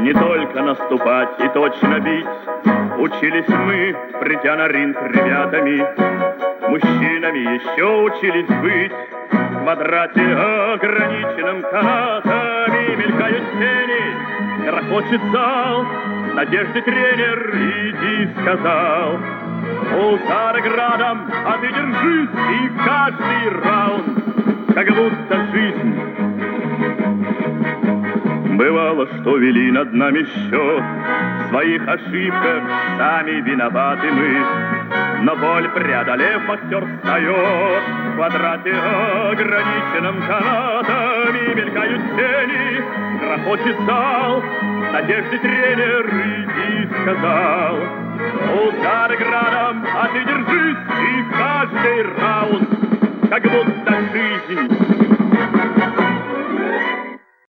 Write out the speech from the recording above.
Не только наступать и точно бить учились мы, придя на ринг ребятами. Мужчинами еще учились быть в квадрате, ограниченном канатами. Мелькают тени, грохочет зал, с надеждой тренер иди сказал. Удары градом, а ты держись, и каждый раунд, как будто жизнь. Бывало, что вели над нами счет, в своих ошибках сами виноваты мы. Но боль преодолев, боксер встает в квадрате, ограниченном канатами. Мелькают тени, грохочет зал, с надеждой тренер иди сказал. Удары градом, а ты держись, и каждый раунд, как будто жизнь.